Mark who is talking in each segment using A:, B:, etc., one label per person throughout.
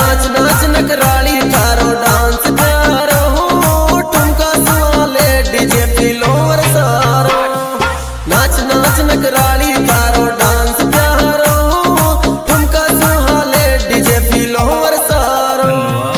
A: नाच नाच नकराली थारो डांस प्यारो ठुमका सुवाले डीजे फ्लोर सारो नाच नाच नकराली थारो डांस प्यारो ठुमका सुवाले डीजे फ्लोर सारो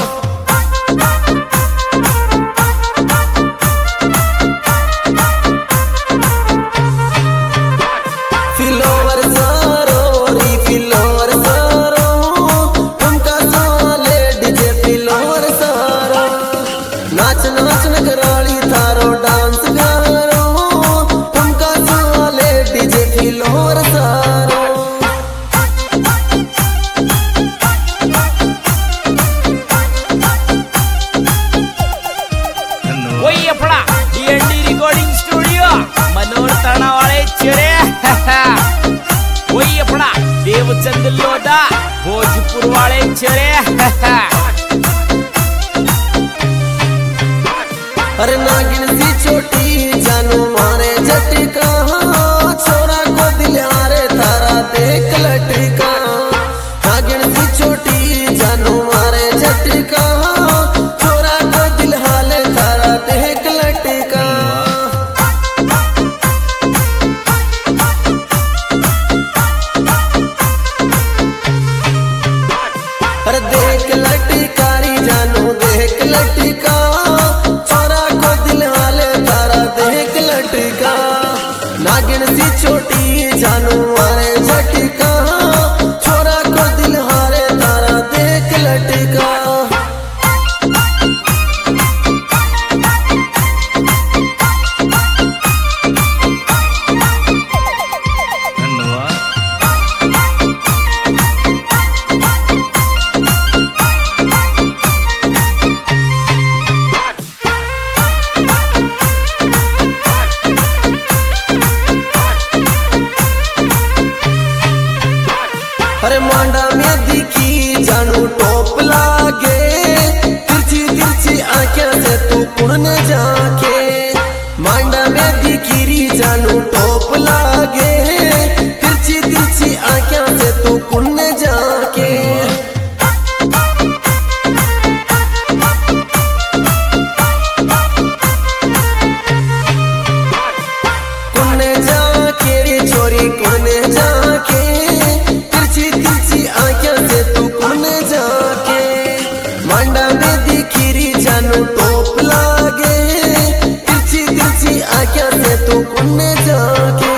A: फ्लोर सारो री फ्लोर सारो ठुमका सुवाले डीजे फ्लोर सारो नाच नाच नकराली थारो डांस प्यारो ठुमका सुवाले डीजे फ्लोर सारो
B: वही अपना डीएनडी रिकॉर्डिंग स्टूडियो मनोर तनावाले चिड़े वही अपना देवचंद लोधा भोजपुर वाले चिड़े
A: अरे नागिन सी छोटी जानू मारे झटका छोरा को दिलारे तारा देख लटका नागिन सी छोटी जानू मारे झटका छोरा को दिल हाले तारा देख लटका अरे देख लटकारी जानू देख लटका छोरा को दिल हाले तारा देख लटका नागिन सी छोटी जानू मारे झटका छोरा को दिल हाले तारा देख लटका अरे मांडा में दिखी जानू टोप लागे तिरछी तिरछी आंखें से तू कुण जाके मांडा में दिखी री जानू टोप लागे तिरछी तिरछी आंखें से तू कुण जाके कुण जाके रे छोरी कुण जाके तिरछी तिरछी आंखें से तू कुण जाके मांडा में दिखी री जानू टोप लागे तिरछी तिरछी आंखें से तू कुण जाके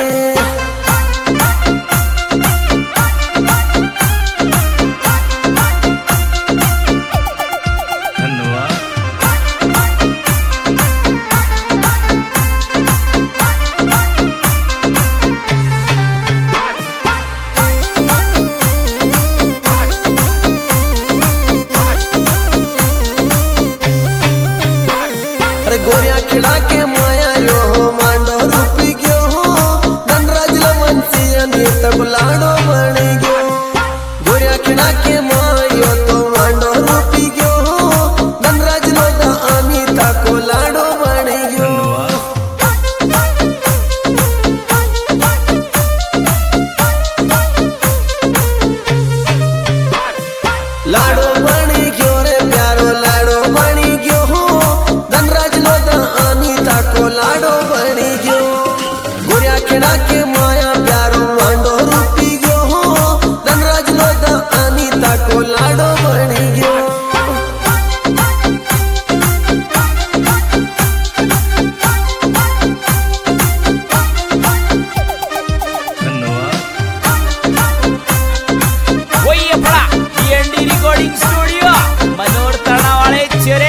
A: अरे गोरिया खिला के माया यो मांडो रूपी गयो धनराज लवंसी अनित गुलाडो बन गयो गोरिया खिला के मायो तो मांडो रूपी गयो धनराज लोधा अनिता को लाडो बन गयो लाडो बन गयो रे प्यारो लाडो बन गयो धनराज लोधा अनिता को लाडो बन गयो गोरिया खिड़ा के माया प्यारो मांडो रूपी गयो धनराज लोधा अनिता को लाडो बन गयो
B: वही अपना डीएनडी रिकॉर्डिंग स्टूडियो मनोर तनावाले चिड़े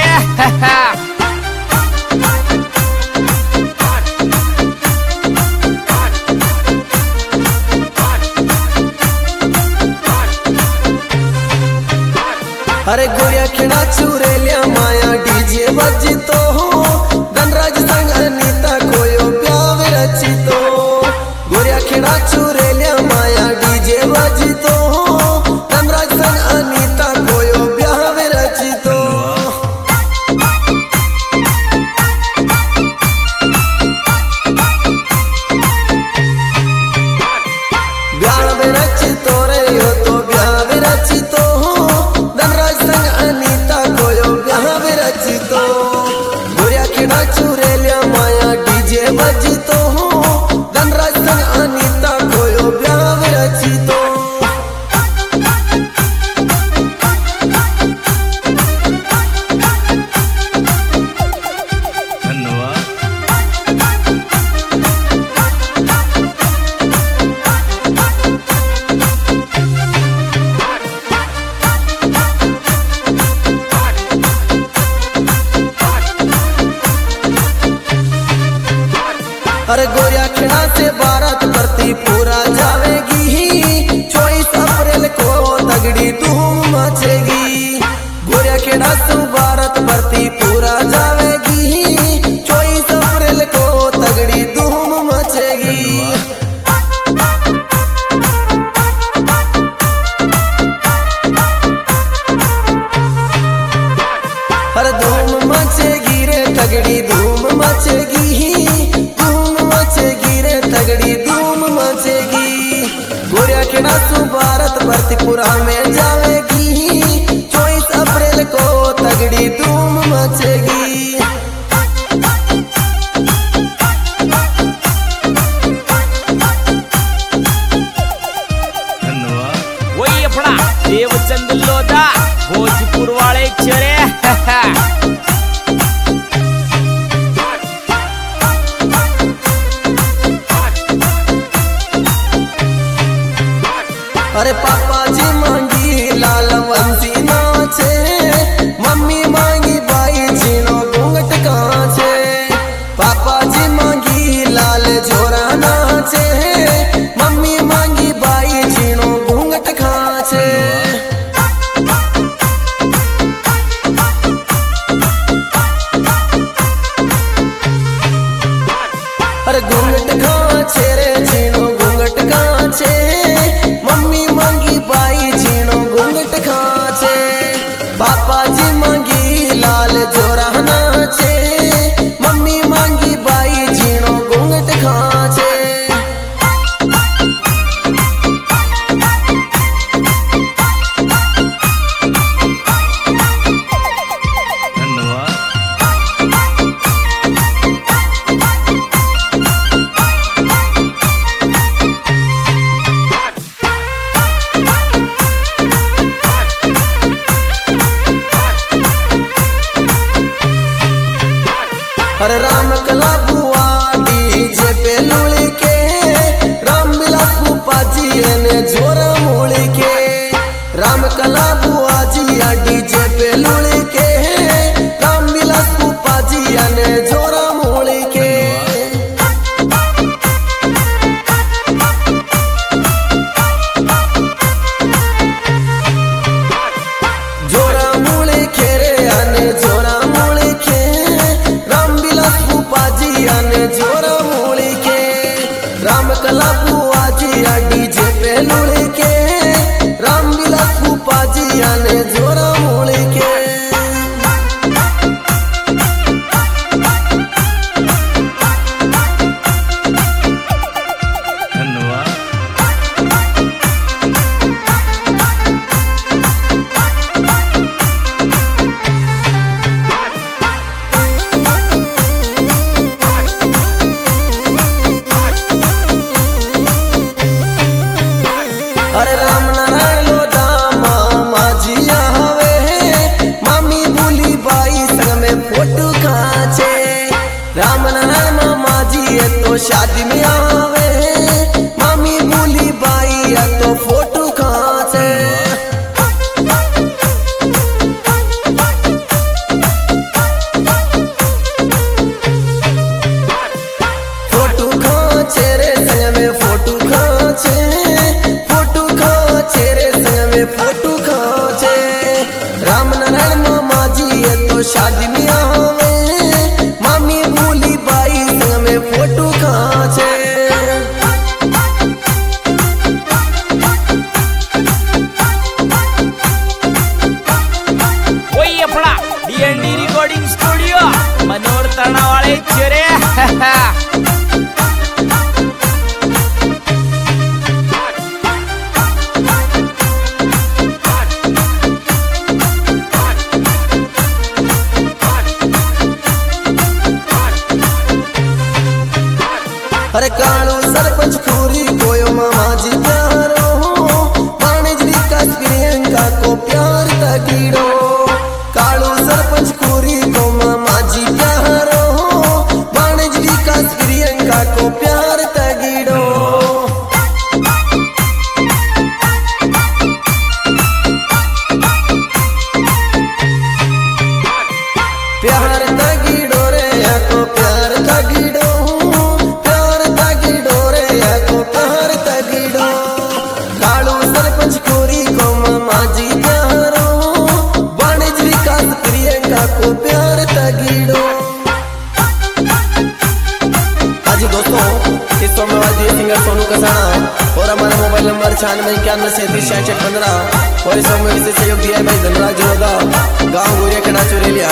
A: अरे गोरिया खिड़ा चूरे लिया माया डीजे बजतो धनराज संग अनिता कोयो प्याव रचितो गोरिया खिड़ा चूरे लिया माया डीजे बजतो धनराज संग अनिता कोयो प्याव रचितो ब्याह रचितो रे यो तो ब्याह रचितो धनराज संग खेड़ा से भारत भर्ती पूरा जावेगी। 24 अप्रैल को तगड़ी धूम मचेगी। गोरिया खेड़ा से भारत भर्ती पूरा जावेगी। 24 अप्रैल को तगड़ी धूम मचेगी। हर धूम मचेगी रे तगड़ी धूम मचेगी। धूम मचेगी रे तगड़ी धूम मचेगी। गोरिया खेड़ा से भारत भर्ती पूरा में जावेगी। 24 अप्रैल को तगड़ी धूम मचेगी।
B: वही अपना देवचंद लोधा भोजपुर वाले चरे।
A: अरे पापा जी मांगी लाल वंशी नाचे। मम्मी मांगी बाई जीनो घूंघट कांचे। पापा जी मांगी लाल जोरा नाचे। मम्मी मांगी बाई जीनो घूंघट खाचे। अरे घूंघट खाचे रे जीनो घूंघट खाचे। मम्मी मांगी बाई जीनो घूंघट खाचे। पापा जी मांगी लाल जोरा नाचे। मम्मी मांगी बाई जीनो घूंघट खाचे। अरे राम कला बुआ डीजे पे लुड़ी के। राम विलास फूफा जी ने जोरा मूड़ी के। राम कला बुआ जी डीजे पे लुड़ी के। राम विलास फूफा जी ने जोरा मूड़ी के। जोरा मूड़ी खेरे आने जोरा मूड़ी खे। राम विलास फूफा जी ने जोरा मूड़ी के। राम कला बुआ जी डीजे पे लुड़ी के। राम विलास फूफा जी ने जोरा मूड़ी के। अरे राम नारायण लोधा मामा जी आवे। मामी भूली बाई संग में फोटो खाचे। राम नारायण मामा जी तो शादी में आवे। मामी भूली बाई तो फोटो खाचे। फोटो खाचे रे संग में फोटो खाचे। फोटो खाचे रे संग में फोटो खाचे। राम नारायण मामा जी तो शादी में आवे। मामी भूली बाई संग में फोटो खाचे।
B: वही अपना डीएनडी रिकॉर्डिंग स्टूडियो मनोर तरणा वाले चरे।
A: अरे कालू सरपंच खूरी कोयो मामा जी प्यारो। वाणिज्य विकास प्रियंका को प्यार तकीड़ो। कालू सरपंच खूरी को मामा जी प्यारो। वाणिज्य विकास प्रियंका को प्यार तकीड़ो। प्यार तकीड़ो रे को प्यार तकीड़ो। प्यार तकीड़ो इस सॉन्ग में आवाज दिए सिंगर सोनू कसाना और हमारा मोबाइल नंबर 9691376615 और इस सॉन्ग में विशेष सहयोग दिया है भाई धनराज जोधा, गाँव गोरिया खेड़ा चुरेलिया।